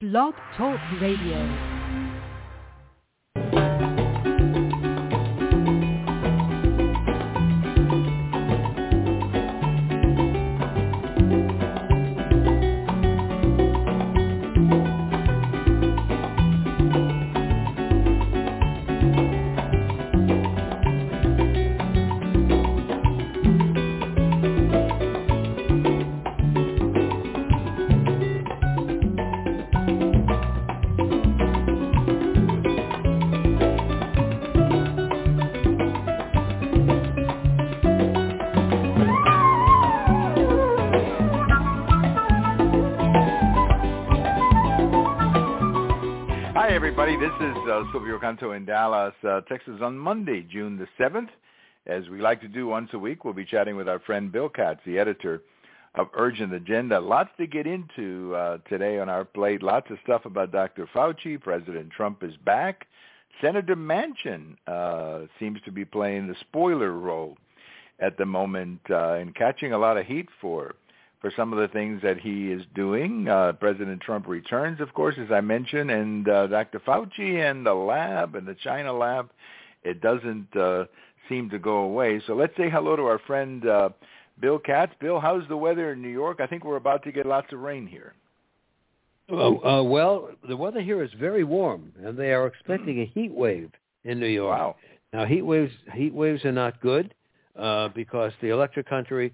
Blog Talk Radio. This is Silvio Canto in Dallas, Texas on Monday, June the 7th. As we like to do once a week, we'll be chatting with our friend Bill Katz, the editor of Urgent Agenda. Lots to get into today on our plate. Lots of stuff about Dr. Fauci. President Trump is back. Senator Manchin seems to be playing the spoiler role at the moment and catching a lot of heat for some of the things that he is doing. President Trump returns, of course, as I mentioned, and Dr. Fauci and the lab and the China lab, it doesn't seem to go away. So let's say hello to our friend Bill Katz. Bill, how's the weather in New York? I think we're about to get lots of rain here. Well, the weather here is very warm, and they are expecting a heat wave in New York. Wow. Now, heat waves are not good because the electric company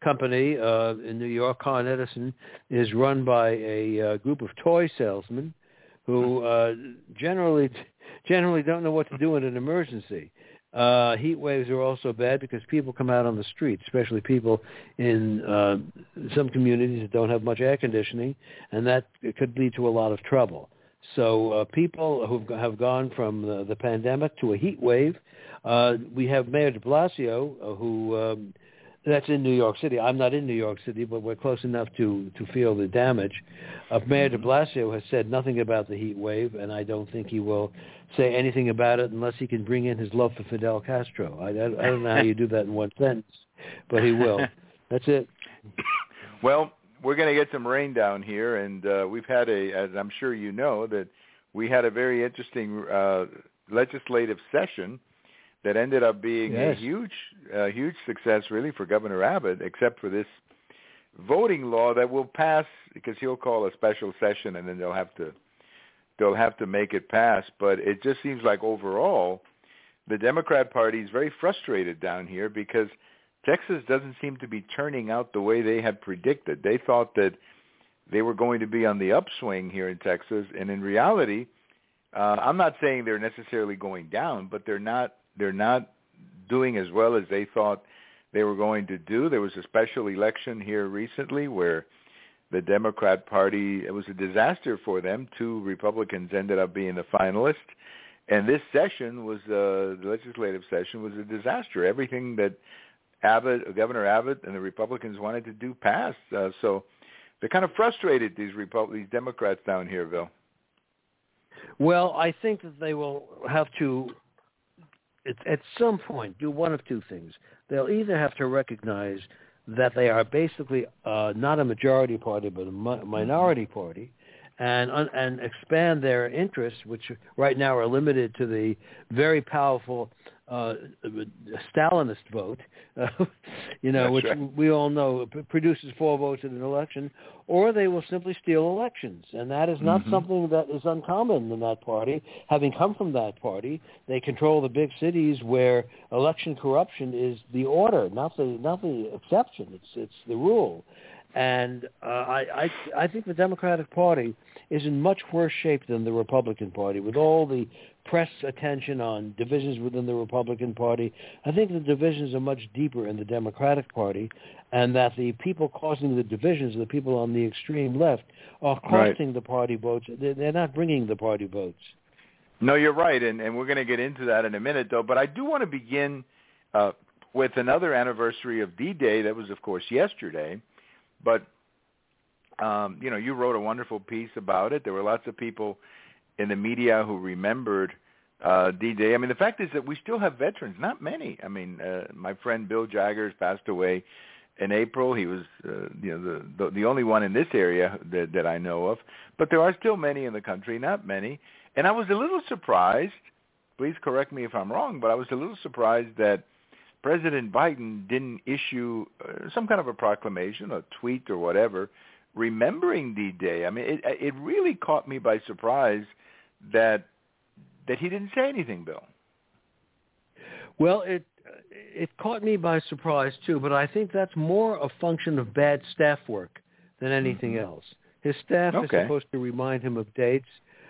in New York, Con Edison, is run by a group of toy salesmen who generally don't know what to do in an emergency. Heat waves are also bad because people come out on the street, especially people in some communities that don't have much air conditioning, and that could lead to a lot of trouble. So people who have gone from the pandemic to a heat wave, we have Mayor de Blasio, who that's in New York City. I'm not in New York City, but we're close enough to feel the damage. Mayor de Blasio has said nothing about the heat wave, and I don't think he will say anything about it unless he can bring in his love for Fidel Castro. I don't know how you do that in one sentence, but he will. That's it. Well, we're going to get some rain down here, and we've had as I'm sure you know, that we had a very interesting legislative session that ended up being a huge success, really, for Governor Abbott, except for this voting law that will pass because he'll call a special session, and then they'll have to make it pass. But it just seems like overall, the Democrat Party is very frustrated down here because Texas doesn't seem to be turning out the way they had predicted. They thought that they were going to be on the upswing here in Texas, and in reality, I'm not saying they're necessarily going down, but they're not doing as well as they thought they were going to do. There was a special election here recently where the Democrat Party, it was a disaster for them. 2 Republicans ended up being the finalists. And this session was, the legislative session was a disaster. Everything that Governor Abbott and the Republicans wanted to do passed. So they're kind of frustrated, these Democrats down here, Bill. Well, I think that they will have to, at some point, do one of two things. They'll either have to recognize that they are basically not a majority party but a minority party, and expand their interests, which right now are limited to the very powerful Stalinist vote, which right. We all know produces 4 votes in an election, or they will simply steal elections. And that is not something that is uncommon in that party. Having come from that party, they control the big cities where election corruption is the order, not the exception. It's the rule. And I think the Democratic Party is in much worse shape than the Republican Party. With all the press attention on divisions within the Republican Party, I think the divisions are much deeper in the Democratic Party, and that the people causing the divisions, the people on the extreme left, are costing the party votes. They're not bringing the party votes. No, you're right, and we're going to get into that in a minute, though. But I do want to begin with another anniversary of D-Day. That was, of course, yesterday. But, you wrote a wonderful piece about it. There were lots of people in the media who remembered D-Day. I mean, the fact is that we still have veterans, not many. I mean, my friend Bill Jaggers passed away in April. He was, the only one in this area that I know of. But there are still many in the country, not many. And I was a little surprised. Please correct me if I'm wrong, but I was a little surprised that President Biden didn't issue some kind of a proclamation, a tweet or whatever, remembering D-Day. I mean, it really caught me by surprise that he didn't say anything, Bill. Well, it caught me by surprise too, but I think that's more a function of bad staff work than anything else. His staff is supposed to remind him of dates.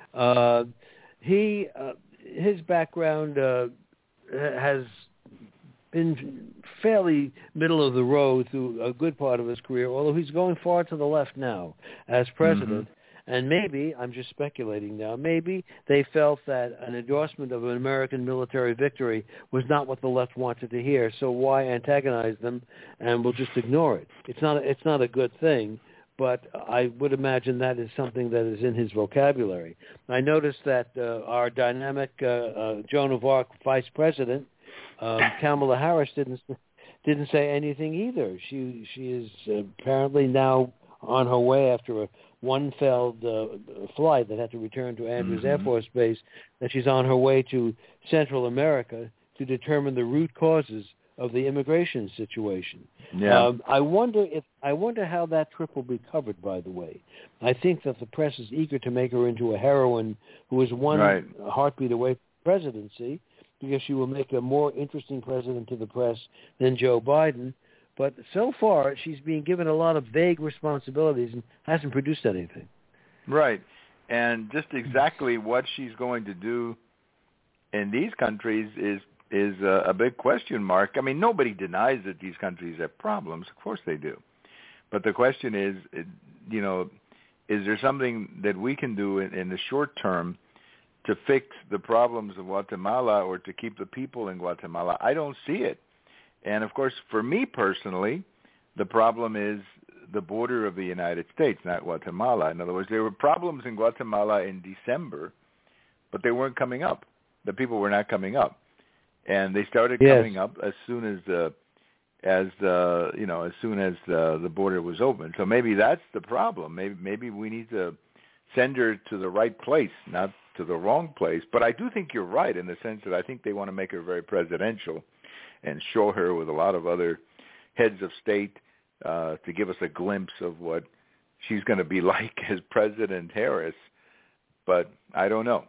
His background has been fairly middle of the road through a good part of his career, although he's going far to the left now as president. And maybe, I'm just speculating now, maybe they felt that an endorsement of an American military victory was not what the left wanted to hear, so why antagonize them, and we'll just ignore it. It's not a good thing, but I would imagine that is something that is in his vocabulary. I noticed that our dynamic Joan of Arc vice president, Kamala Harris, didn't say anything either. She is apparently now on her way after one failed flight that had to return to Andrews Air Force Base, that she's on her way to Central America to determine the root causes of the immigration situation. Yeah. I wonder how that trip will be covered, by the way. I think that the press is eager to make her into a heroine who is one heartbeat away from presidency, because she will make a more interesting president to the press than Joe Biden. But so far, she's being given a lot of vague responsibilities and hasn't produced anything. Right. And just exactly what she's going to do in these countries is a big question mark. I mean, nobody denies that these countries have problems. Of course they do. But the question is, is there something that we can do in the short term to fix the problems of Guatemala or to keep the people in Guatemala? I don't see it. And, of course, for me personally, the problem is the border of the United States, not Guatemala. In other words, there were problems in Guatemala in December, but they weren't coming up. The people were not coming up. And they started coming up as soon as the border was open. So maybe that's the problem. Maybe we need to send her to the right place, not to the wrong place. But I do think you're right in the sense that I think they want to make her very presidential and show her with a lot of other heads of state to give us a glimpse of what she's going to be like as President Harris. But I don't know.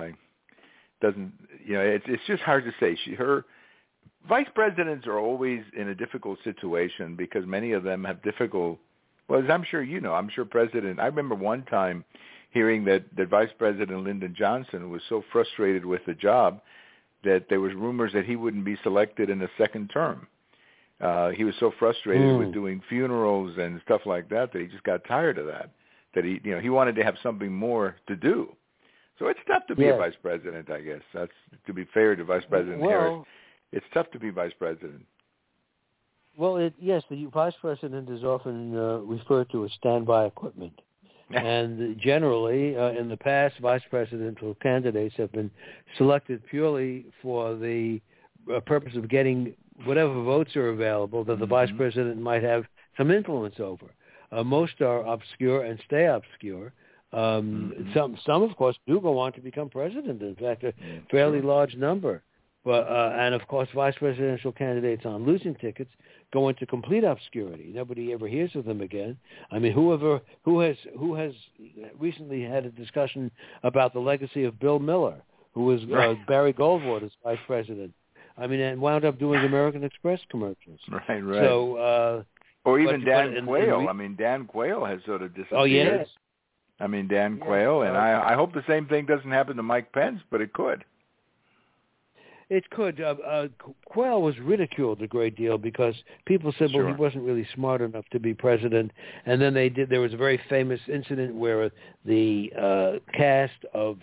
It's just hard to say. Her vice presidents are always in a difficult situation because many of them have difficult. Well, as I'm sure you know, I remember one time hearing that Vice President Lyndon Johnson was so frustrated with the job that there was rumors that he wouldn't be selected in a second term. He was so frustrated with doing funerals and stuff like that he just got tired of that. That he wanted to have something more to do. So it's tough to be a vice president, I guess. That's to be fair to Vice President Harris. It's tough to be vice president. Well, the vice president is often referred to as standby equipment. And generally, in the past, vice presidential candidates have been selected purely for the purpose of getting whatever votes are available that the vice president might have some influence over. Most are obscure and stay obscure. Some, of course, do go on to become president. In fact, a fairly large number. But and of course, vice presidential candidates on losing tickets go into complete obscurity. Nobody ever hears of them again. I mean, who has recently had a discussion about the legacy of Bill Miller, who was Barry Goldwater's vice president? I mean, and wound up doing American Express commercials. Right. So, or even Dan Quayle. I mean, Dan Quayle has sort of disappeared. Oh yes. I mean, Dan Quayle, and I hope the same thing doesn't happen to Mike Pence, but it could. It could. Quayle was ridiculed a great deal because people said, well, he wasn't really smart enough to be president. And then there was a very famous incident where the cast of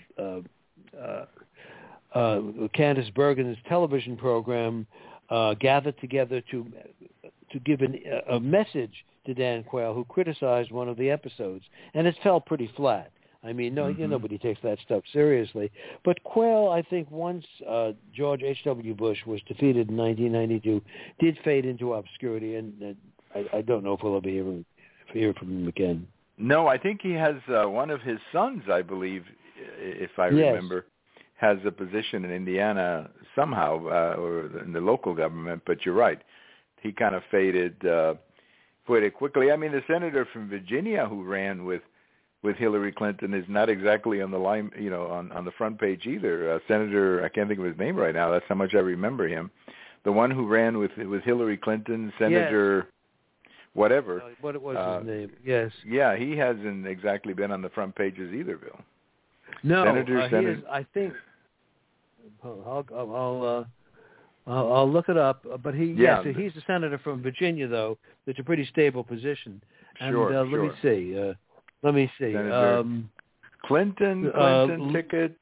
Candice Bergen's television program gathered together to give a message to Dan Quayle, who criticized one of the episodes. And it fell pretty flat. I mean, nobody takes that stuff seriously. But Quayle, I think, once George H.W. Bush was defeated in 1992, did fade into obscurity. And I don't know if we'll ever hear from him again. No, I think he has one of his sons, I believe, if I Yes. remember, has a position in Indiana somehow, or in the local government. But you're right, he kind of faded quickly. I mean, the senator from Virginia who ran with Hillary Clinton is not exactly on the line, on the front page either. Senator, I can't think of his name right now. That's how much I remember him. The one who ran with Hillary Clinton, Senator. Yes. Whatever. What was his name? Yes. Yeah, he hasn't exactly been on the front pages either, Bill. No, Senator. He is, I think. I'll look it up. But he's a senator from Virginia, though. It's a pretty stable position. And, sure. Let me see. Senator Clinton ticket.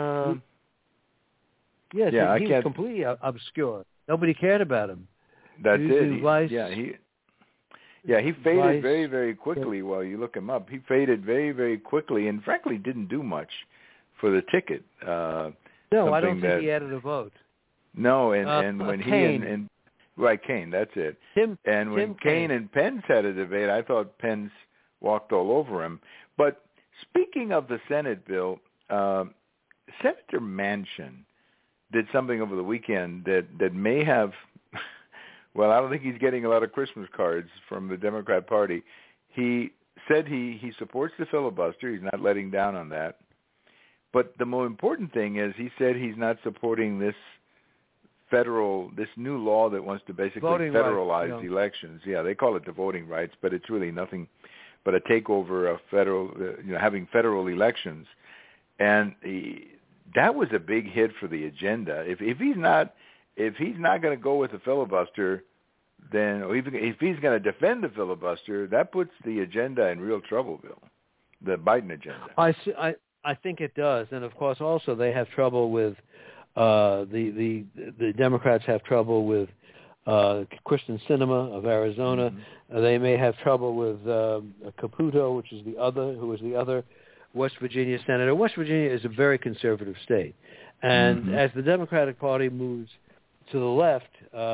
Yes, he was completely obscure. Nobody cared about him. That's it. He faded very, very quickly. While you look him up, he faded very, very quickly, and frankly didn't do much for the ticket. No, I don't think he added a vote. No, and when Kaine. he and Kaine, that's it. When Kaine and Pence had a debate, I thought Pence walked all over him. But speaking of the Senate, Bill, Senator Manchin did something over the weekend that may have. Well, I don't think he's getting a lot of Christmas cards from the Democrat Party. He said he supports the filibuster. He's not letting down on that. But the more important thing is he said he's not supporting this new law that wants to basically federalize elections. Yeah, they call it the voting rights, but it's really nothing but a takeover of having federal elections. And that was a big hit for the agenda. If he's not going to go with the filibuster, then if he's going to defend the filibuster, that puts the agenda in real trouble, Bill. The Biden agenda. I think it does, and of course, also they have trouble with the Democrats have trouble with Kristen Sinema of Arizona. Mm-hmm. They may have trouble with Caputo, who is the other West Virginia senator. West Virginia is a very conservative state, and as the Democratic Party moves to the left,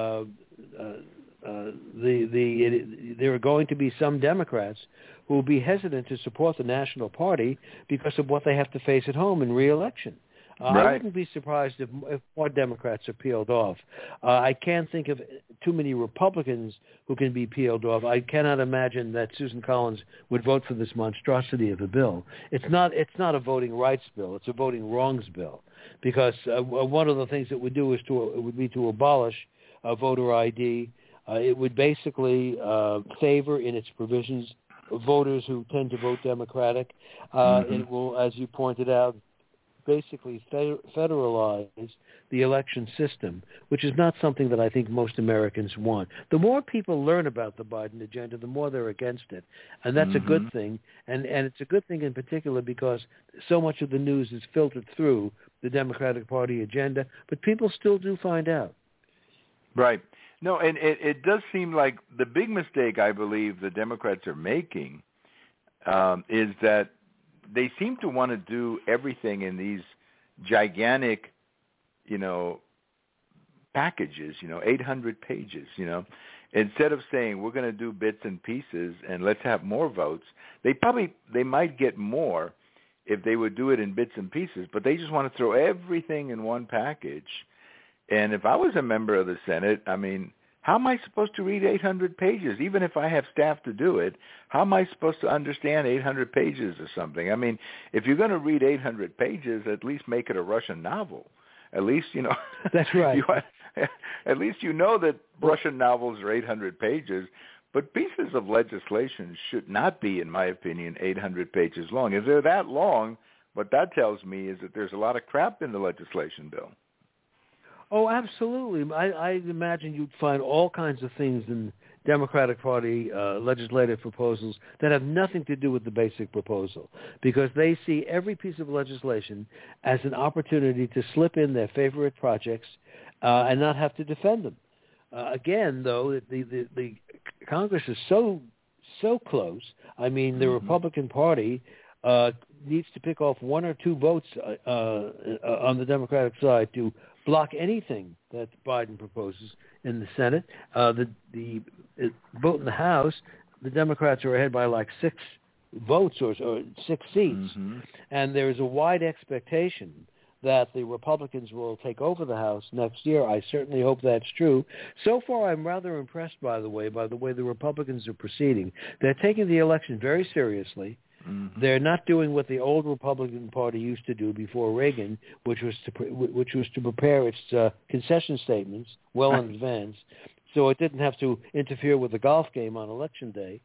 there are going to be some Democrats who will be hesitant to support the National Party because of what they have to face at home in re-election. Right. I wouldn't be surprised if more Democrats are peeled off. I can't think of too many Republicans who can be peeled off. I cannot imagine that Susan Collins would vote for this monstrosity of a bill. It's not a voting rights bill. It's a voting wrongs bill. Because one of the things it would do would be to abolish voter ID. It would basically favor in its provisions voters who tend to vote Democratic. It will, as you pointed out, basically federalize the election system, which is not something that I think most Americans want. The more people learn about the Biden agenda, the more they're against it. And that's a good thing. And it's a good thing in particular because so much of the news is filtered through the Democratic Party agenda, but people still do find out. Right. No, and it does seem like the big mistake I believe the Democrats are making is that they seem to want to do everything in these gigantic, packages, 800 pages, Instead of saying we're going to do bits and pieces and let's have more votes, they might get more if they would do it in bits and pieces, but they just want to throw everything in one package. And if I was a member of the Senate, I mean, how am I supposed to read 800 pages? Even if I have staff to do it, how am I supposed to understand 800 pages or something? I mean, if you're going to read 800 pages, at least make it a Russian novel. At least, That's right. At least you know that Russian novels are 800 pages, but pieces of legislation should not be, in my opinion, 800 pages long. If they're that long, what that tells me is that there's a lot of crap in the legislation, Bill. Oh, absolutely. I imagine you'd find all kinds of things in Democratic Party legislative proposals that have nothing to do with the basic proposal, because they see every piece of legislation as an opportunity to slip in their favorite projects and not have to defend them. Again, though, the Congress is so close. I mean, the Republican Party needs to pick off one or two votes on the Democratic side to block anything that Biden proposes in the Senate. The vote in the House, the Democrats are ahead by like 6 votes or 6 seats, and there is a wide expectation that the Republicans will take over the House next year. I certainly hope that's true. So far, I'm rather impressed, by the way the Republicans are proceeding. They're taking the election very seriously. They're not doing what the old Republican Party used to do before Reagan, which was to prepare its concession statements well in advance, so it didn't have to interfere with the golf game on Election Day.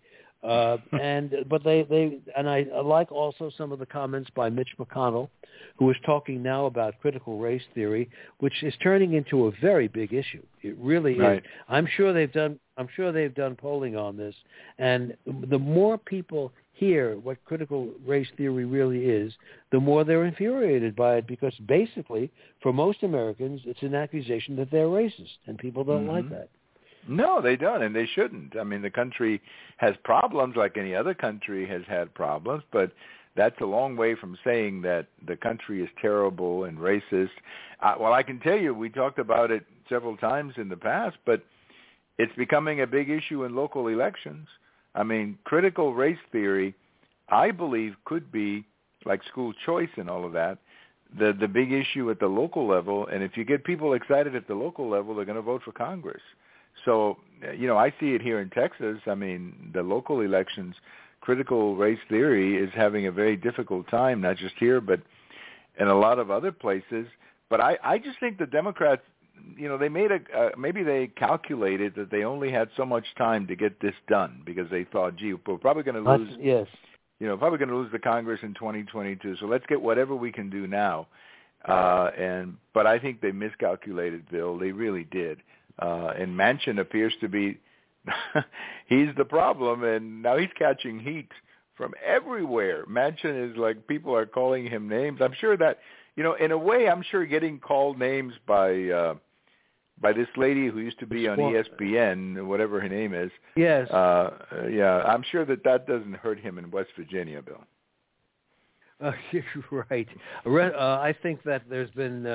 But I like also some of the comments by Mitch McConnell, who is talking now about critical race theory, which is turning into a very big issue. It really is. I'm sure they've done polling on this, and the more people hear what critical race theory really is, the more they're infuriated by it, because basically, for most Americans, it's an accusation that they're racist, and people don't like that. No, they don't, and they shouldn't. I mean, the country has problems like any other country has had problems, but that's a long way from saying that the country is terrible and racist. Well, I can tell you, we talked about it several times in the past, but it's becoming a big issue in local elections. I mean, critical race theory, I believe, could be, like school choice and all of that, the big issue at the local level. And if you get people excited at the local level, they're going to vote for Congress. So, I see it here in Texas. I mean, the local elections, critical race theory is having a very difficult time, not just here, but in a lot of other places. But I just think the Democrats, they made maybe they calculated that they only had so much time to get this done, because they thought, gee, we're probably going to lose. Yes. Probably going to lose the Congress in 2022. So let's get whatever we can do now. But I think they miscalculated, Bill. They really did. And Manchin appears to be, he's the problem, and now he's catching heat from everywhere. Manchin is like, people are calling him names. I'm sure that, in a way, I'm sure getting called names by this lady who used to be on ESPN, whatever her name is. Yes. I'm sure that doesn't hurt him in West Virginia, Bill. You're right. I think that there's been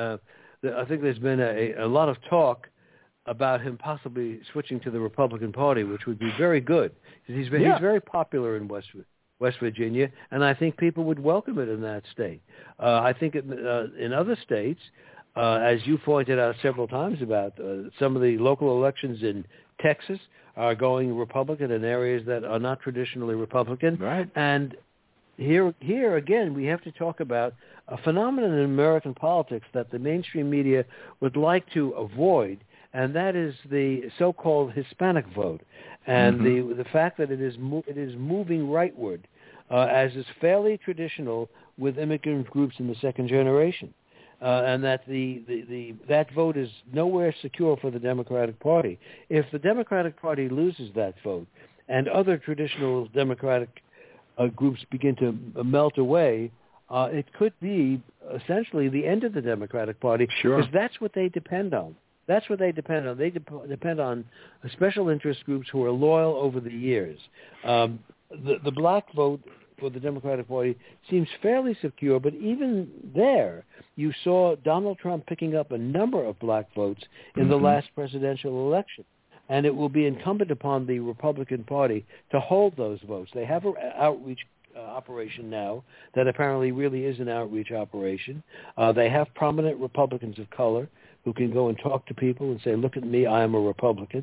a lot of talk about him possibly switching to the Republican Party, which would be very good. He's very popular in West Virginia, and I think people would welcome it in that state. I think in other states, as you pointed out several times about some of the local elections in Texas are going Republican in areas that are not traditionally Republican. Right. And here again, we have to talk about a phenomenon in American politics that the mainstream media would like to avoid, and that is the so-called Hispanic vote, and the fact that it is moving rightward, as is fairly traditional with immigrant groups in the second generation, and that that vote is nowhere secure for the Democratic Party. If the Democratic Party loses that vote, and other traditional Democratic groups begin to melt away, it could be essentially the end of the Democratic Party, because that's what they depend on. That's what they depend on. They depend on special interest groups who are loyal over the years. The black vote for the Democratic Party seems fairly secure, but even there, you saw Donald Trump picking up a number of black votes in the last presidential election. And it will be incumbent upon the Republican Party to hold those votes. They have an outreach operation now that apparently really is an outreach operation. They have prominent Republicans of color who can go and talk to people and say, look at me, I am a Republican.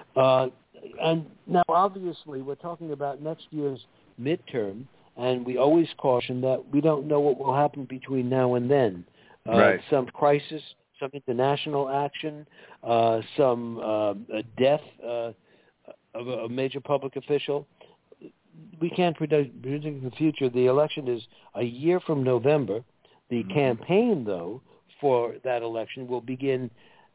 And now, obviously, we're talking about next year's midterm, and we always caution that we don't know what will happen between now and then. Some crisis, some international action, some death of a major public official. We can't predict the future. The election is a year from November. The campaign, though, for that election will begin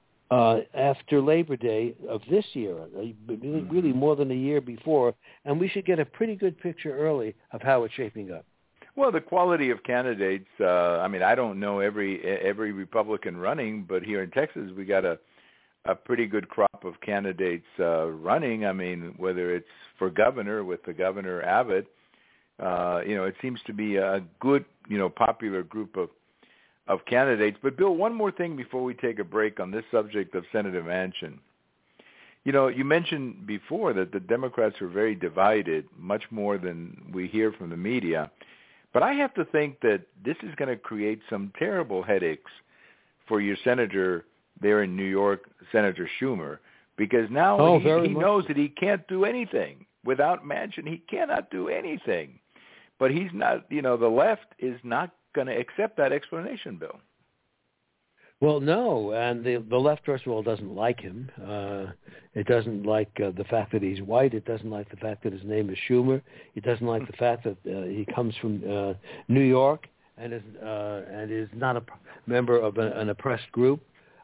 after Labor Day of this year, really more than a year before, and we should get a pretty good picture early of how it's shaping up. Well, the quality of candidates, I don't know every Republican running, but here in Texas we got a pretty good crop of candidates running. I mean, whether it's for governor with the Governor Abbott, it seems to be a good, popular group of candidates. But, Bill, one more thing before we take a break on this subject of Senator Manchin. You know, you mentioned before that the Democrats are very divided, much more than we hear from the media. But I have to think that this is going to create some terrible headaches for your senator there in New York, Senator Schumer, because now he knows that he can't do anything. Without Manchin, he cannot do anything. But he's not, you know, the left is not going to accept that explanation, Bill. Well, no, and the left, first of all, doesn't like him. It doesn't like the fact that he's white. It doesn't like the fact that his name is Schumer. It doesn't like the fact that he comes from New York and is not a member of an oppressed group.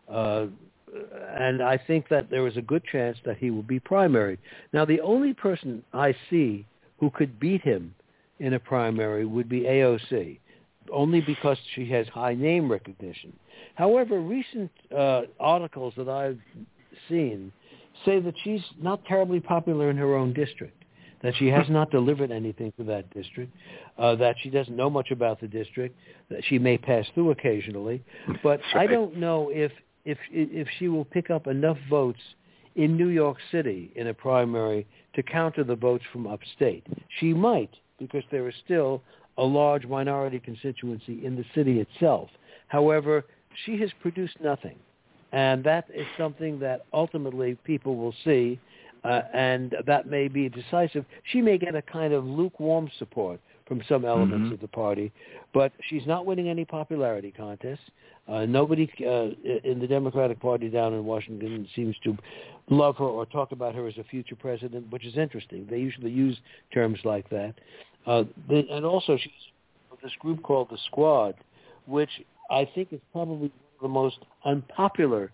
And I think that there is a good chance that he will be primaried. Now, the only person I see who could beat him in a primary would be AOC, only because she has high name recognition. However, recent articles that I've seen say that she's not terribly popular in her own district, that she has not delivered anything to that district, that she doesn't know much about the district, that she may pass through occasionally. But I don't know if she will pick up enough votes in New York City in a primary to counter the votes from upstate. She might, because there is still a large minority constituency in the city itself. However, she has produced nothing, and that is something that ultimately people will see, and that may be decisive. She may get a kind of lukewarm support from some elements of the party, but she's not winning any popularity contests. Nobody in the Democratic Party down in Washington seems to love her or talk about her as a future president, which is interesting. They usually use terms like that. And also she's with this group called the Squad, which I think is probably one of the most unpopular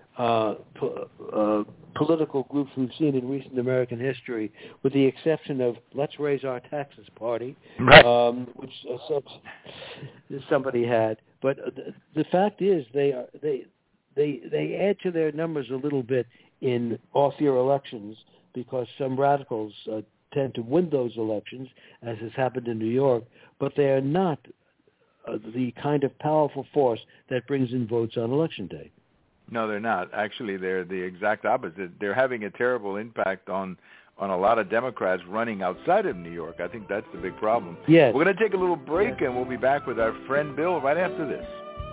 political groups we've seen in recent American history, with the exception of Let's Raise Our Taxes Party, right. Which somebody had. But the fact is, they add to their numbers a little bit in off-year elections because some radicals tend to win those elections, as has happened in New York, but they are not the kind of powerful force that brings in votes on Election Day. No, they're not. Actually, they're the exact opposite. They're having a terrible impact on a lot of Democrats running outside of New York. I think that's the big problem. Yes. We're going to take a little break, and we'll be back with our friend Bill right after this.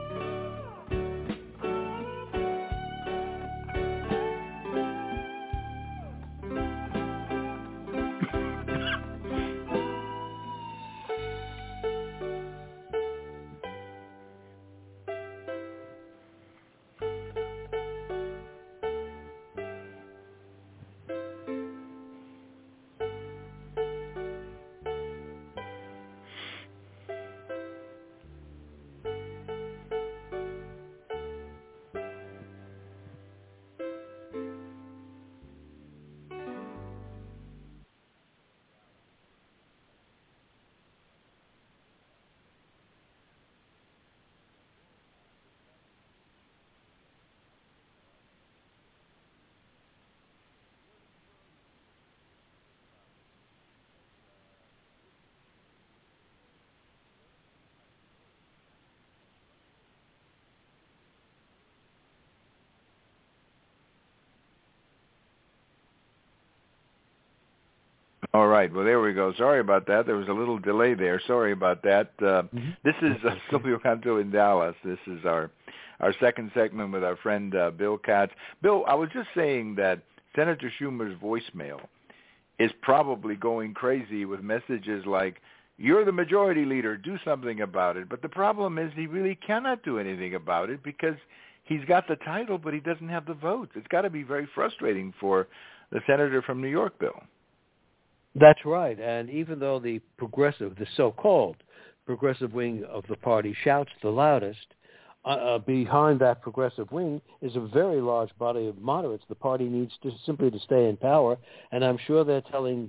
All right. Well, there we go. Sorry about that. There was a little delay there. Sorry about that. This is Silvio Canto in Dallas. This is our second segment with our friend Bill Katz. Bill, I was just saying that Senator Schumer's voicemail is probably going crazy with messages like, "You're the majority leader. Do something about it." But the problem is he really cannot do anything about it because he's got the title, but he doesn't have the votes. It's got to be very frustrating for the senator from New York, Bill. That's right. And even though the so-called progressive wing of the party shouts the loudest, behind that progressive wing is a very large body of moderates. The party needs to simply stay in power, and I'm sure they're telling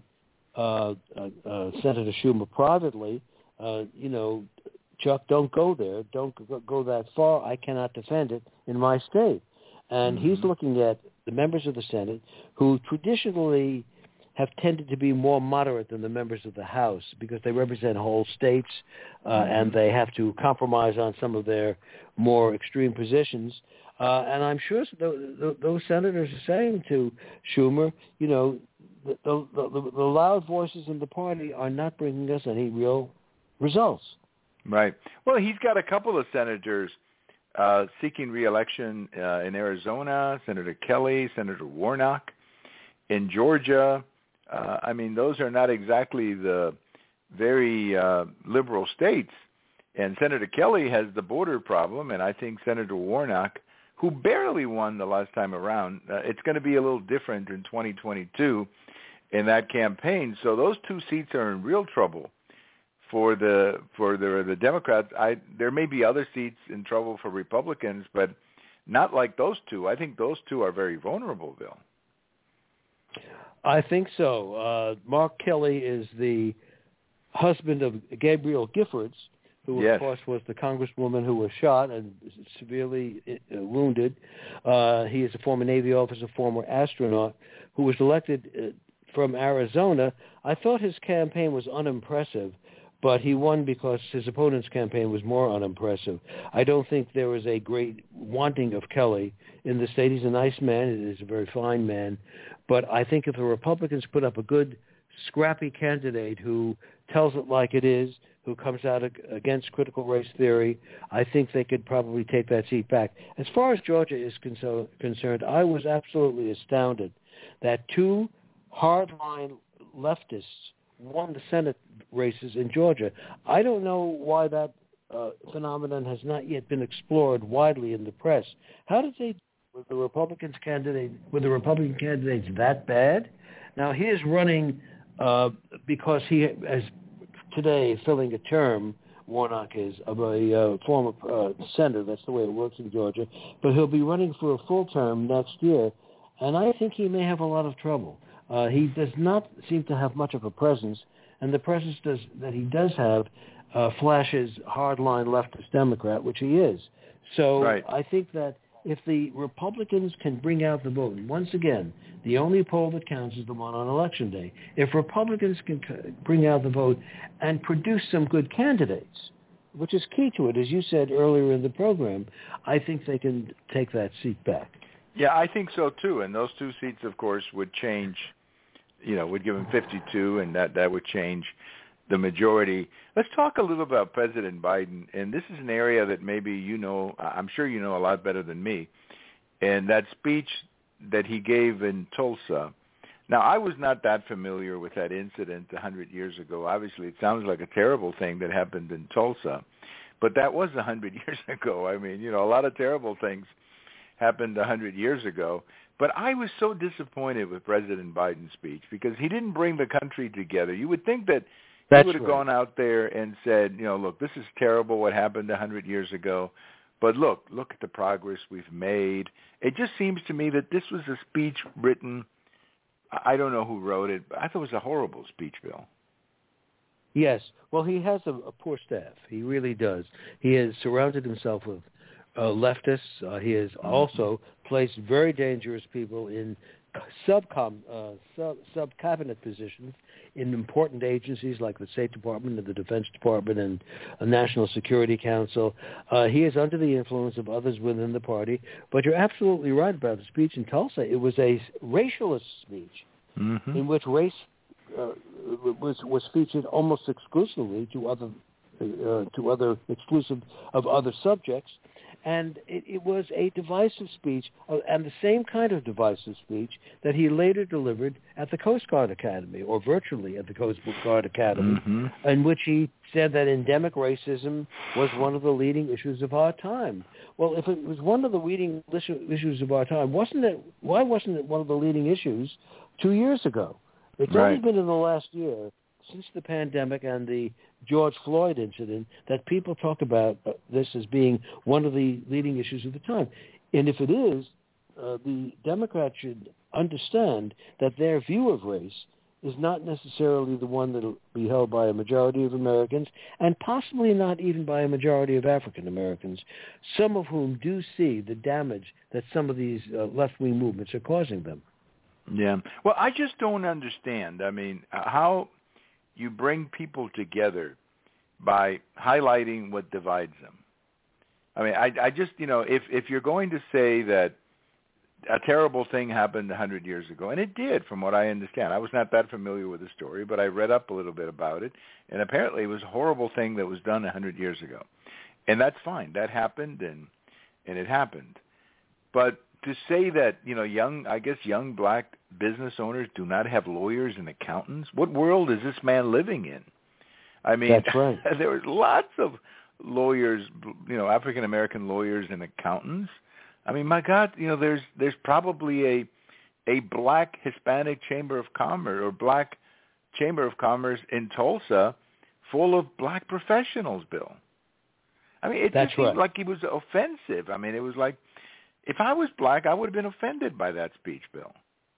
Senator Schumer privately, Chuck, don't go there. Don't go that far. I cannot defend it in my state. And he's looking at the members of the Senate who traditionally have tended to be more moderate than the members of the House because they represent whole states and they have to compromise on some of their more extreme positions. And I'm sure those senators are saying to Schumer, you know, the loud voices in the party are not bringing us any real results. Right. Well, he's got a couple of senators seeking re-election in Arizona, Senator Kelly, Senator Warnock. In Georgia, I mean, those are not exactly the very liberal states. And Senator Kelly has the border problem, and I think Senator Warnock, who barely won the last time around, it's going to be a little different in 2022 in that campaign. So those two seats are in real trouble for the Democrats. There may be other seats in trouble for Republicans, but not like those two. I think those two are very vulnerable, Bill. I think so. Mark Kelly is the husband of Gabrielle Giffords, who, yes, of course, was the congresswoman who was shot and severely wounded. He is a former Navy officer, former astronaut, who was elected from Arizona. I thought his campaign was unimpressive, but he won because his opponent's campaign was more unimpressive. I don't think there was a great wanting of Kelly in the state. He's a nice man. He's a very fine man. But I think if the Republicans put up a good, scrappy candidate who tells it like it is, who comes out against critical race theory, I think they could probably take that seat back. As far as Georgia is concerned, I was absolutely astounded that two hardline leftists won the Senate races in Georgia. I don't know why that phenomenon has not yet been explored widely in the press. How did they, with the Republican candidates that bad? Now he is running because he is today filling a term. Warnock is of a former senator. That's the way it works in Georgia. But he'll be running for a full term next year, and I think he may have a lot of trouble. He does not seem to have much of a presence, and the presence that he does have flashes hardline leftist Democrat, which he is. So right. I think that if the Republicans can bring out the vote, and once again, the only poll that counts is the one on Election Day. If Republicans can bring out the vote and produce some good candidates, which is key to it, as you said earlier in the program, I think they can take that seat back. Yeah, I think so too. And those two seats, of course, would change, would give them 52, and that would change the majority. Let's talk a little about President Biden. And this is an area that maybe I'm sure you know a lot better than me. And that speech that he gave in Tulsa. Now, I was not that familiar with that incident 100 years ago. Obviously, it sounds like a terrible thing that happened in Tulsa. But that was 100 years ago. I mean, a lot of terrible things happened 100 years ago. But I was so disappointed with President Biden's speech because he didn't bring the country together. You would think that he would have gone out there and said, look, this is terrible what happened 100 years ago, but look at the progress we've made. It just seems to me that this was a speech written, I don't know who wrote it, but I thought it was a horrible speech, Bill. Yes. Well, he has a poor staff. He really does. He has surrounded himself with leftists. He has also placed very dangerous people in sub-cabinet positions in important agencies like the State Department and the Defense Department and the National Security Council. He is under the influence of others within the party. But you're absolutely right about the speech in Tulsa. It was a racialist speech in which race was featured almost exclusively to other exclusive of other subjects. And it was a divisive speech, and the same kind of divisive speech that he later delivered at the Coast Guard Academy, or virtually at the Coast Guard Academy, in which he said that endemic racism was one of the leading issues of our time. Well, if it was one of the leading issues of our time, why wasn't it one of the leading issues 2 years ago? It's only been in the last year, since the pandemic and the George Floyd incident, that people talk about this as being one of the leading issues of the time. And if it is, the Democrats should understand that their view of race is not necessarily the one that will be held by a majority of Americans, and possibly not even by a majority of African Americans, some of whom do see the damage that some of these left-wing movements are causing them. Yeah. Well, I just don't understand. I mean, how you bring people together by highlighting what divides them. I mean, I just, if you're going to say that a terrible thing happened 100 years ago, and it did, from what I understand. I was not that familiar with the story, but I read up a little bit about it, and apparently it was a horrible thing that was done 100 years ago. And that's fine. That happened, and it happened. But to say that, young black business owners do not have lawyers and accountants, what world is this man living in? I mean, that's right. There was lots of lawyers, African-American lawyers and accountants. I mean, my God, there's probably a black Hispanic Chamber of Commerce or black Chamber of Commerce in Tulsa full of black professionals, Bill. I mean, it just seemed like he was offensive. I mean, it was like, if I was black, I would have been offended by that speech, Bill.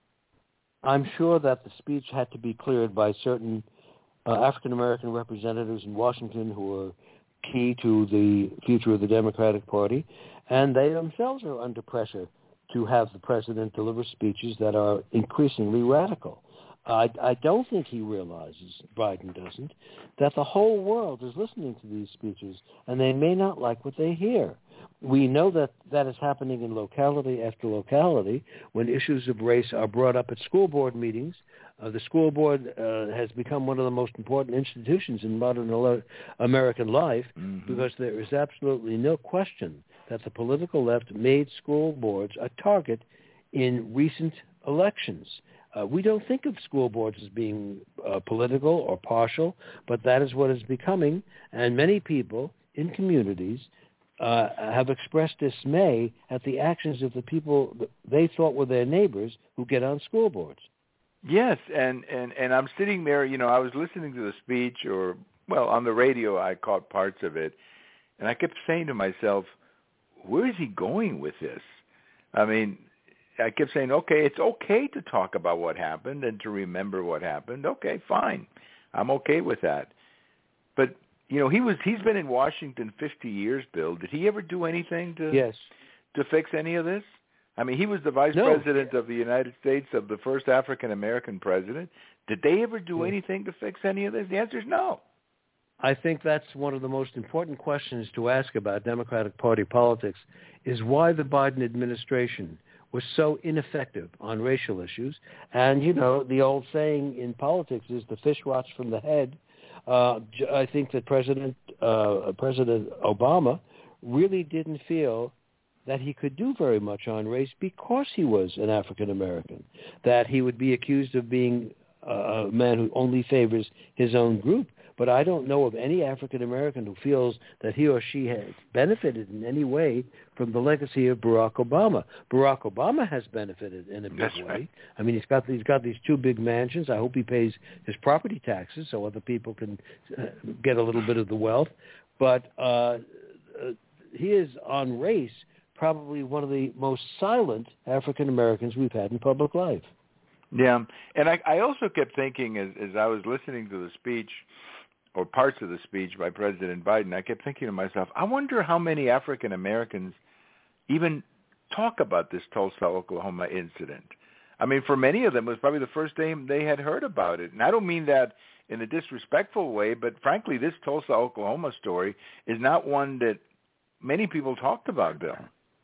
I'm sure that the speech had to be cleared by certain African-American representatives in Washington who are key to the future of the Democratic Party, and they themselves are under pressure to have the president deliver speeches that are increasingly radical. I don't think he realizes, Biden doesn't, that the whole world is listening to these speeches, and they may not like what they hear. We know that is happening in locality after locality when issues of race are brought up at school board meetings. The school board has become one of the most important institutions in modern American life because there is absolutely no question that the political left made school boards a target in recent elections. We don't think of school boards as being political or partial, but that is what is becoming, and many people in communities have expressed dismay at the actions of the people they thought were their neighbors who get on school boards. Yes, and I'm sitting there, I was listening to the speech, on the radio I caught parts of it, and I kept saying to myself, where is he going with this? I mean, I kept saying, okay, it's okay to talk about what happened and to remember what happened. Okay, fine. I'm okay with that. But, he's been in Washington 50 years, Bill. Did he ever do anything to fix any of this? I mean, he was the vice president of the United States, of the first African-American president. Did they ever do anything to fix any of this? The answer is no. I think that's one of the most important questions to ask about Democratic Party politics is why the Biden administration was so ineffective on racial issues. And, the old saying in politics is the fish rots from the head. I think that President Obama really didn't feel that he could do very much on race because he was an African American, that he would be accused of being a man who only favors his own group. But I don't know of any African American who feels that he or she has benefited in any way from the legacy of Barack Obama. Barack Obama has benefited in a big way. Right. I mean, he's got these two big mansions. I hope he pays his property taxes so other people can get a little bit of the wealth. But he is on race probably one of the most silent African Americans we've had in public life. Yeah, and I also kept thinking as I was listening to the speech, or parts of the speech by President Biden, I kept thinking to myself, I wonder how many African Americans even talk about this Tulsa, Oklahoma incident. I mean, for many of them, it was probably the first time they had heard about it. And I don't mean that in a disrespectful way, but frankly, this Tulsa, Oklahoma story is not one that many people talked about, Bill.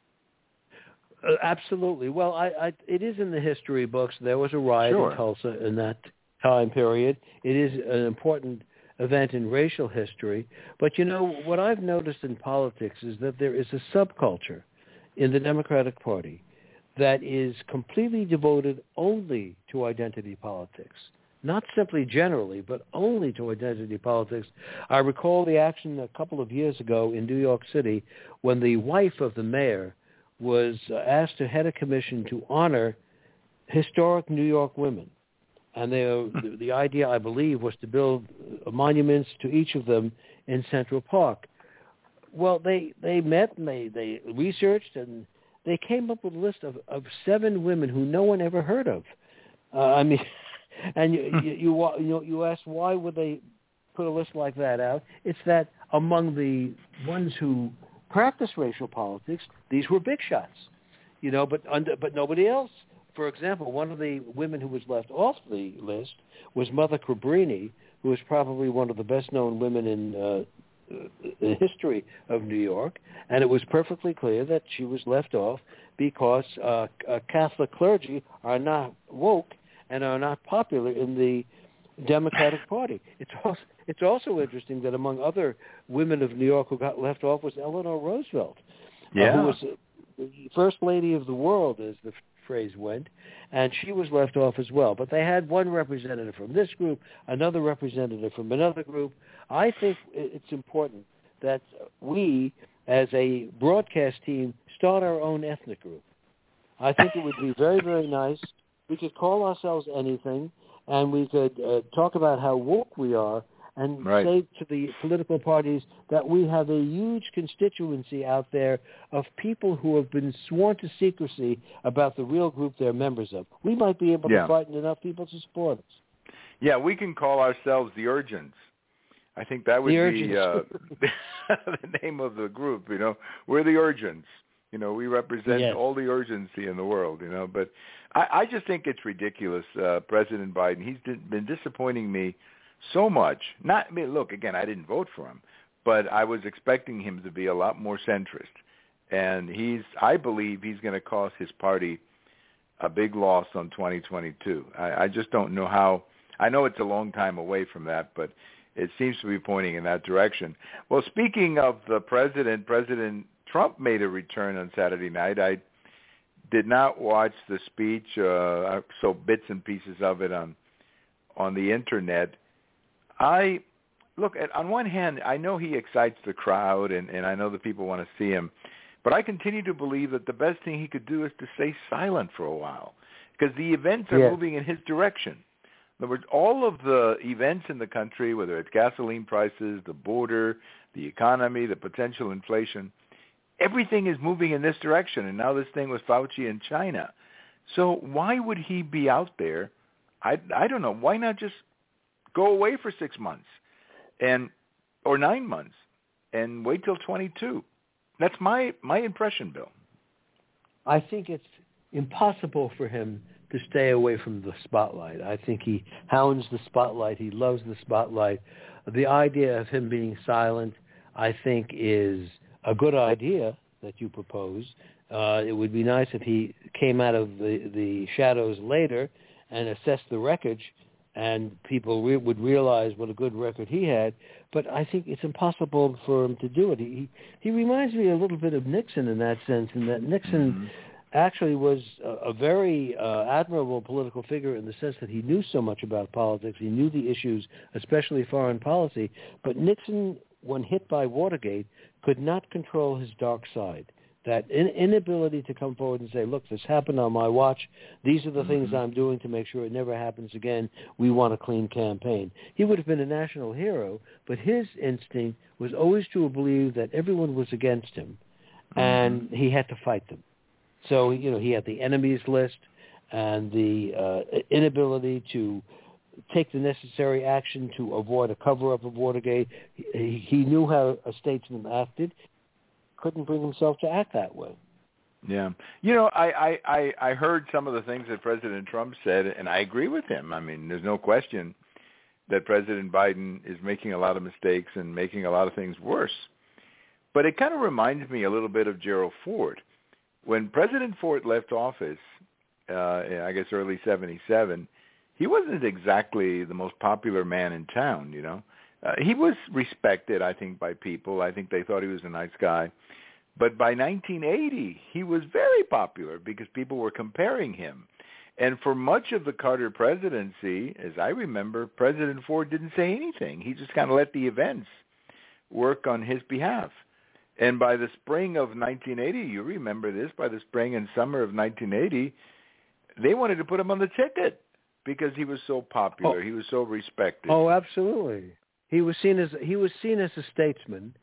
Absolutely. Well, it is in the history books. There was a riot in Tulsa in that time period. It is an important event in racial history. But, what I've noticed in politics is that there is a subculture in the Democratic Party that is completely devoted only to identity politics. Not simply generally, but only to identity politics. I recall the action a couple of years ago in New York City when the wife of the mayor was asked to head a commission to honor historic New York women. And the idea, I believe, was to build monuments to each of them in Central Park. Well, they met and they researched, and they came up with a list of 7 women who no one ever heard of. And you ask why would they put a list like that out? It's that among the ones who practice racial politics, these were big shots, but nobody else for example, one of the women who was left off the list was Mother Cabrini, who is probably one of the best-known women in the history of New York, and it was perfectly clear that she was left off because Catholic clergy are not woke and are not popular in the Democratic Party. It's also interesting that among other women of New York who got left off was Eleanor Roosevelt, who was First Lady of the World, as the phrase went, and she was left off as well. But they had one representative from this group, another representative from another group. I think it's important that we, as a broadcast team, start our own ethnic group. I think it would be very, very nice. We could call ourselves anything, and we could talk about how woke we are and say to the political parties that we have a huge constituency out there of people who have been sworn to secrecy about the real group they're members of. We might be able to frighten enough people to support us. Yeah, we can call ourselves the Urgents. I think that would be the name of the group, you know. We're the Urgents. You know, we represent all the urgency in the world, you know. But I just think it's ridiculous, President Biden. He's been disappointing me so much. Look, again, I didn't vote for him, but I was expecting him to be a lot more centrist. And I believe he's going to cost his party a big loss on 2022. I just don't know how. I know it's a long time away from that, but it seems to be pointing in that direction. Well, speaking of the president, President Trump made a return on Saturday night. I did not watch the speech, I saw bits and pieces of it on the Internet. On one hand, I know he excites the crowd, and I know that people want to see him, but I continue to believe that the best thing he could do is to stay silent for a while, because the events are moving in his direction. In other words, all of the events in the country, whether it's gasoline prices, the border, the economy, the potential inflation, everything is moving in this direction. And now this thing with Fauci in China. So why would he be out there? I don't know. Why not just go away for 6 months or 9 months and wait till 22? That's my impression, Bill. I think it's impossible for him to stay away from the spotlight. I think he hounds the spotlight. He loves the spotlight. The idea of him being silent, I think, is a good idea that you propose. It would be nice if he came out of the shadows later and assessed the wreckage, and people would realize what a good record he had. But I think it's impossible for him to do it. He reminds me a little bit of Nixon in that sense, in that Nixon actually was a very admirable political figure in the sense that he knew so much about politics. He knew the issues, especially foreign policy. But Nixon, when hit by Watergate, could not control his dark side. That inability to come forward and say, look, this happened on my watch. These are the things I'm doing to make sure it never happens again. We want a clean campaign. He would have been a national hero, but his instinct was always to believe that everyone was against him, and he had to fight them. So, you know, he had the enemies list and the inability to take the necessary action to avoid a cover-up of Watergate. He knew how a statesman acted. Couldn't bring himself to act that way. Yeah. You know, I heard some of the things that President Trump said, and I agree with him. I mean, there's no question that President Biden is making a lot of mistakes and making a lot of things worse. But it kind of reminds me a little bit of Gerald Ford. When President Ford left office, I guess early 1977, he wasn't exactly the most popular man in town, you know. He was respected, I think, by people. I think they thought he was a nice guy. But by 1980, he was very popular because people were comparing him. And for much of the Carter presidency, as I remember, President Ford didn't say anything. He just kind of let the events work on his behalf. And by the spring of 1980, you remember this, by the spring and summer of 1980, they wanted to put him on the ticket because he was so popular. He was so respected. Oh, absolutely. He was seen as a statesman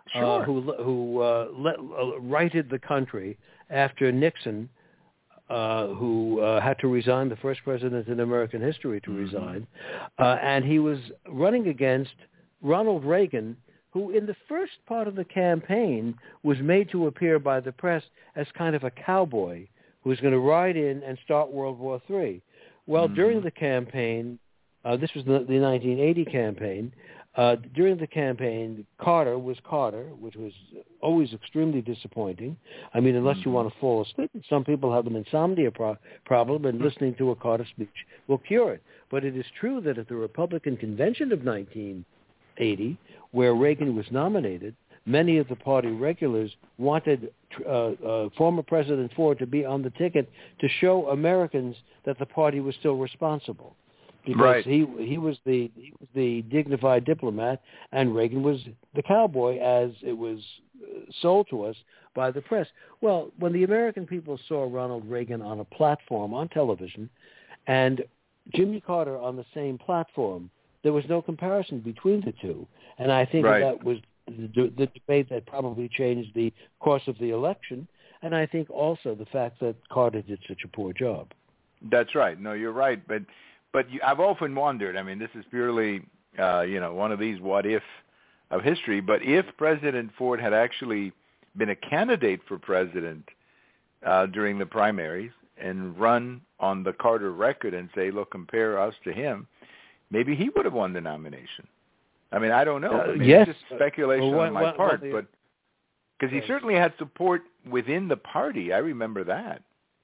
who righted the country after Nixon, who had to resign, the first president in American history to resign, and he was running against Ronald Reagan, who in the first part of the campaign was made to appear by the press as kind of a cowboy who was going to ride in and start World War III. Well, during the campaign, this was the 1980 campaign, during the campaign, Carter, which was always extremely disappointing. I mean, unless you want to fall asleep. Some people have an insomnia problem, and listening to a Carter speech will cure it. But it is true that at the Republican Convention of 1980, where Reagan was nominated, many of the party regulars wanted former President Ford to be on the ticket to show Americans that the party was still responsible. Because he was the dignified diplomat, and Reagan was the cowboy, as it was sold to us by the press. Well, when the American people saw Ronald Reagan on a platform on television and Jimmy Carter on the same platform, there was no comparison between the two. And I think that was the debate that probably changed the course of the election, and I think also the fact that Carter did such a poor job. That's right. No, you're right. But I've often wondered, I mean, this is purely, one of these what-if of history, but if President Ford had actually been a candidate for president during the primaries and run on the Carter record and say, look, compare us to him, maybe he would have won the nomination. I mean, I don't know. Yes. It's just speculation on my part, but because he certainly had support within the party. I remember that.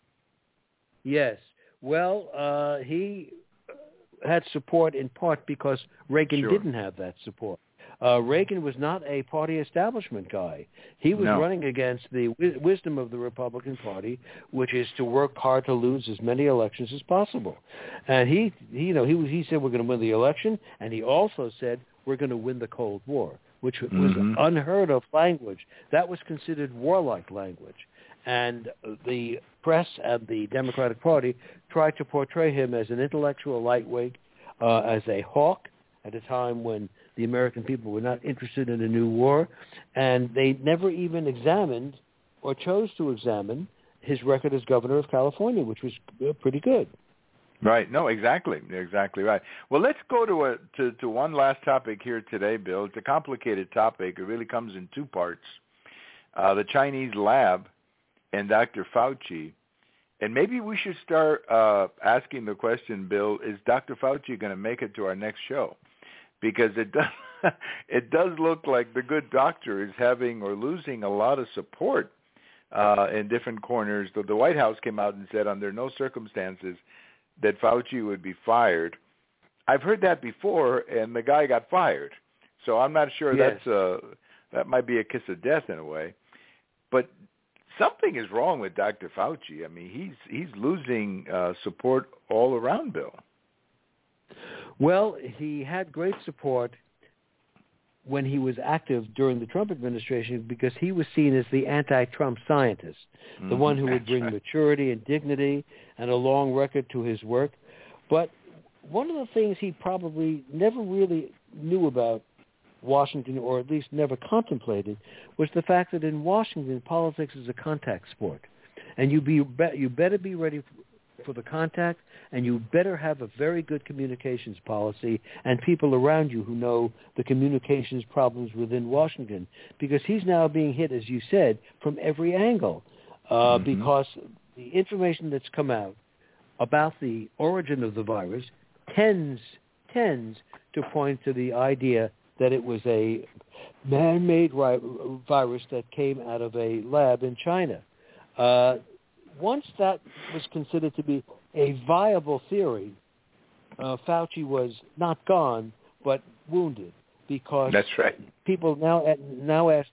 Yes. Well, he had support in part because Reagan didn't have that support. Reagan was not a party establishment guy. He was running against the wisdom of the Republican Party, which is to work hard to lose as many elections as possible. And he said we're going to win the election, and he also said we're going to win the Cold War, which was unheard of language. That was considered warlike language. And the press and the Democratic Party tried to portray him as an intellectual lightweight, as a hawk at a time when the American people were not interested in a new war, and they never even examined or chose to examine his record as governor of California, which was pretty good. Right. No, exactly right. Well, let's go to one last topic here today, Bill. It's a complicated topic. It really comes in two parts. The Chinese lab and Dr. Fauci. And maybe we should start asking the question, Bill, is Dr. Fauci going to make it to our next show? Because it does look like the good doctor is having or losing a lot of support in different corners. The White House came out and said under no circumstances that Fauci would be fired. I've heard that before, and the guy got fired. So I'm not sure that might be a kiss of death in a way. But something is wrong with Dr. Fauci. I mean, he's losing support all around, Bill. Well, he had great support when he was active during the Trump administration because he was seen as the anti-Trump scientist, the one who would bring maturity and dignity and a long record to his work. But one of the things he probably never really knew about Washington, or at least never contemplated, was the fact that in Washington, politics is a contact sport. And you better be ready for the contact, and you better have a very good communications policy and people around you who know the communications problems within Washington, because he's now being hit, as you said, from every angle, because the information that's come out about the origin of the virus tends to point to the idea that it was a man-made virus that came out of a lab in China. Once that was considered to be a viable theory, Fauci was not gone, but wounded, because that's right. People now ask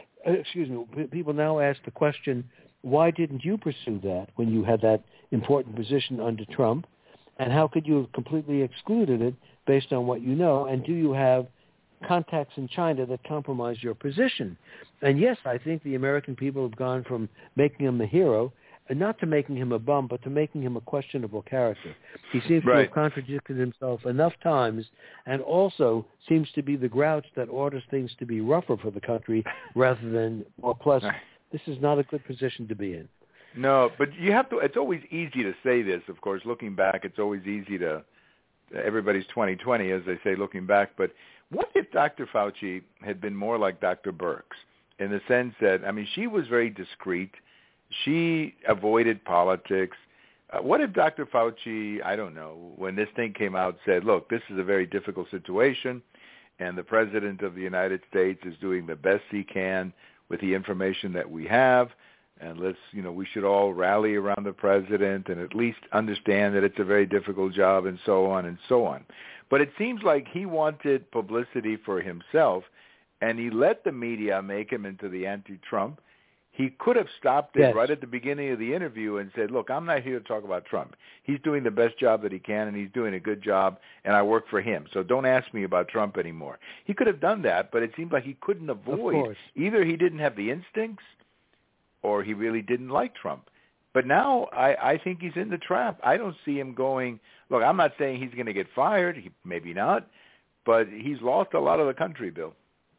the question, why didn't you pursue that when you had that important position under Trump, and how could you have completely excluded it based on what you know, and do you have contacts in China that compromise your position? And yes, I think the American people have gone from making him a hero, and not to making him a bum, but to making him a questionable character. He seems to have contradicted himself enough times, and also seems to be the grouch that orders things to be rougher for the country rather than more pleasant. This is not a good position to be in. No, but you have to. It's always easy to say this, of course. Looking back, it's always easy to. Everybody's 20/20, as they say, looking back. But what if Dr. Fauci had been more like Dr. Birx, in the sense that, I mean, she was very discreet She avoided politics. What if Dr. Fauci, I don't know, when this thing came out, said, look, this is a very difficult situation, and the President of the United States is doing the best he can with the information that we have, and we should all rally around the President and at least understand that it's a very difficult job, and so on and so on. But it seems like he wanted publicity for himself, and he let the media make him into the anti-Trump. He could have stopped it right at the beginning of the interview and said, look, I'm not here to talk about Trump. He's doing the best job that he can, and he's doing a good job, and I work for him. So don't ask me about Trump anymore. He could have done that, but it seemed like he couldn't avoid. Either he didn't have the instincts or he really didn't like Trump. But now I think he's in the trap. I don't see him going, look, I'm not saying he's going to get fired. Maybe not. But he's lost a lot of the country, Bill.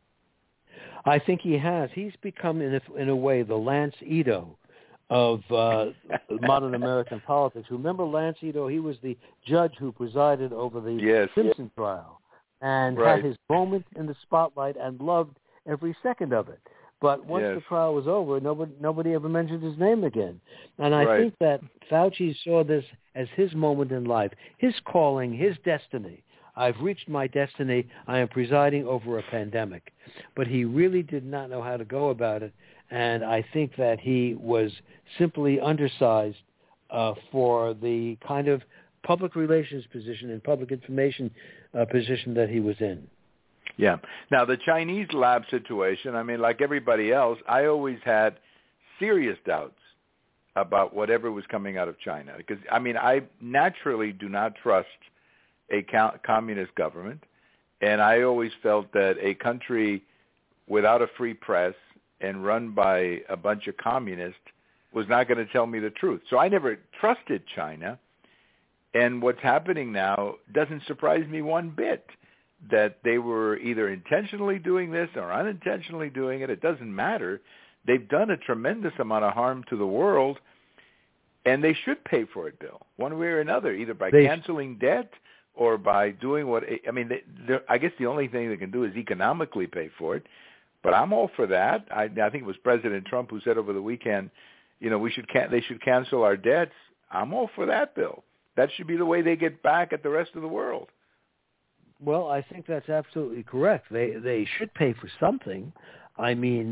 I think he has. He's become, in a way, the Lance Ito of modern American politics. Remember Lance Ito? He was the judge who presided over the Simpson trial and had his moment in the spotlight and loved every second of it. But once the trial was over, nobody ever mentioned his name again. And I think that Fauci saw this as his moment in life, his calling, his destiny. I've reached my destiny. I am presiding over a pandemic. But he really did not know how to go about it, and I think that he was simply undersized for the kind of public relations position and public information position that he was in. Yeah. Now, the Chinese lab situation, I mean, like everybody else, I always had serious doubts about whatever was coming out of China. Because, I mean, I naturally do not trust a communist government, and I always felt that a country without a free press and run by a bunch of communists was not going to tell me the truth. So I never trusted China, and what's happening now doesn't surprise me one bit, that they were either intentionally doing this or unintentionally doing it. It doesn't matter. They've done a tremendous amount of harm to the world, and they should pay for it, Bill, one way or another, either by canceling debt or by doing what, I mean, I guess the only thing they can do is economically pay for it. But I'm all for that. I think it was President Trump who said over the weekend, they should cancel our debts. I'm all for that, Bill. That should be the way they get back at the rest of the world. Well, I think that's absolutely correct. They should pay for something. I mean,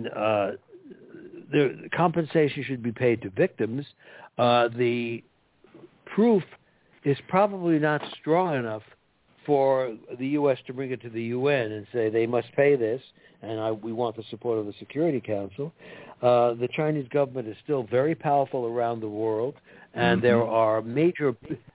the compensation should be paid to victims. The proof is probably not strong enough for the U.S. to bring it to the UN and say they must pay this, and we want the support of the Security Council. The Chinese government is still very powerful around the world, and there are major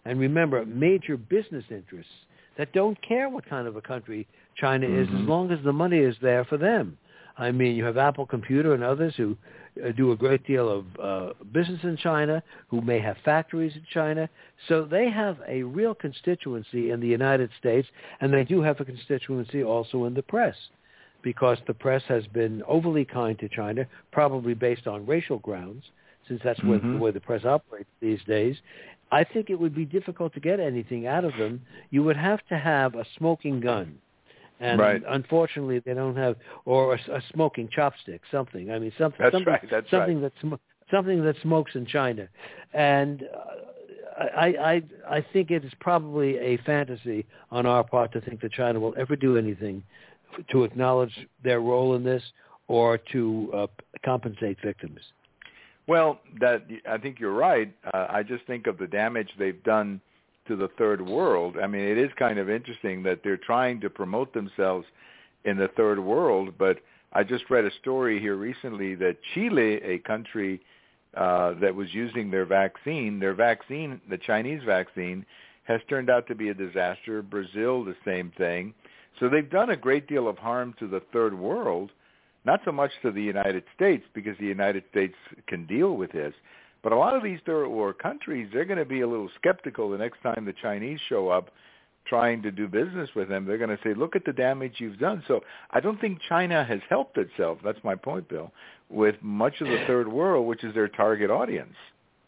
business interests that don't care what kind of a country China is as long as the money is there for them. I mean, you have Apple Computer and others who do a great deal of business in China, who may have factories in China. So they have a real constituency in the United States, and they do have a constituency also in the press, because the press has been overly kind to China, probably based on racial grounds, since that's the way the press operates these days. I think it would be difficult to get anything out of them. You would have to have a smoking gun. And unfortunately, they don't have, or a smoking chopstick, something. I mean, something that smokes in China. And I think it is probably a fantasy on our part to think that China will ever do anything to acknowledge their role in this or to compensate victims. Well, I think you're right. I just think of the damage they've done to the third world. I mean, it is kind of interesting that they're trying to promote themselves in the third world, but I just read a story here recently that Chile, a country that was using their vaccine, the Chinese vaccine, has turned out to be a disaster. Brazil, the same thing. So they've done a great deal of harm to the third world, not so much to the United States, because the United States can deal with this. But a lot of these third world countries, they're going to be a little skeptical the next time the Chinese show up trying to do business with them. They're going to say, look at the damage you've done. So I don't think China has helped itself, that's my point, Bill, with much of the third world, which is their target audience.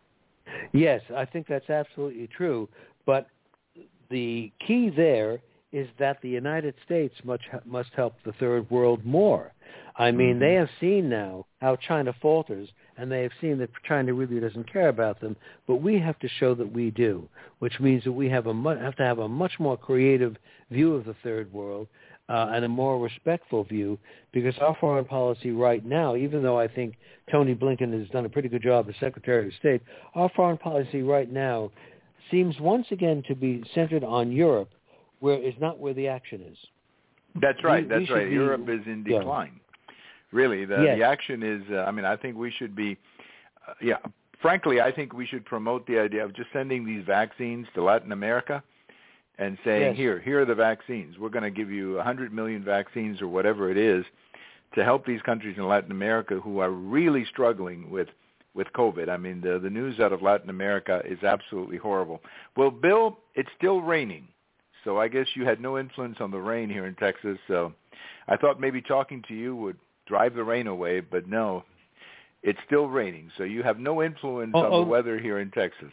Yes, I think that's absolutely true. But the key there is that the United States must help the third world more. I mean, they have seen now how China falters, and they have seen that China really doesn't care about them, but we have to show that we do, which means that we have to have a much more creative view of the third world and a more respectful view, because our foreign policy right now, even though I think Tony Blinken has done a pretty good job as Secretary of State, our foreign policy right now seems once again to be centered on Europe, where is not where the action is. That's right. That's right. Europe is in decline. Really, the action is. I think we should be. Frankly, I think we should promote the idea of just sending these vaccines to Latin America, and saying, here are the vaccines. We're going to give you 100 million vaccines or whatever it is to help these countries in Latin America who are really struggling with COVID. I mean, the news out of Latin America is absolutely horrible. Well, Bill, it's still raining. So I guess you had no influence on the rain here in Texas. So I thought maybe talking to you would drive the rain away, but no, it's still raining. So you have no influence on the weather here in Texas.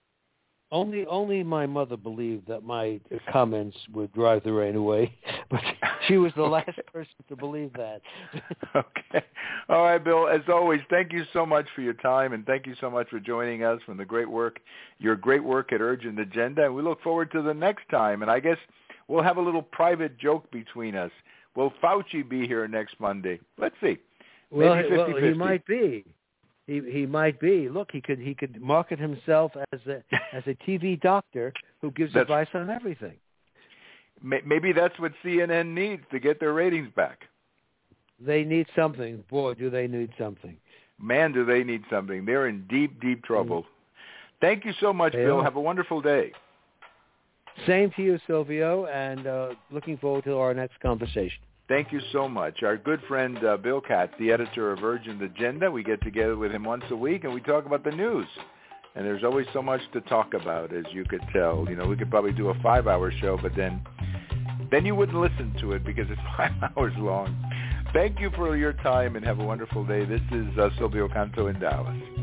Only my mother believed that my comments would drive the rain away, but she was the last person to believe that. Okay. All right, Bill, as always, thank you so much for your time, and thank you so much for joining us from your great work at Urgent Agenda, and we look forward to the next time, and I guess we'll have a little private joke between us. Will Fauci be here next Monday? Let's see. Maybe 50-50. He might be. He might be. Look, he could market himself as a TV doctor who gives advice on everything. Maybe that's what CNN needs to get their ratings back. They need something. Boy, do they need something. Man, do they need something. They're in deep, deep trouble. Thank you so much, Bill. Have a wonderful day. Same to you, Silvio, and looking forward to our next conversation. Thank you so much. Our good friend Bill Katz, the editor of Urgent Agenda, we get together with him once a week and we talk about the news. And there's always so much to talk about, as you could tell. You know, we could probably do a 5-hour show, but then you wouldn't listen to it because it's 5 hours long. Thank you for your time and have a wonderful day. This is Silvio Canto in Dallas.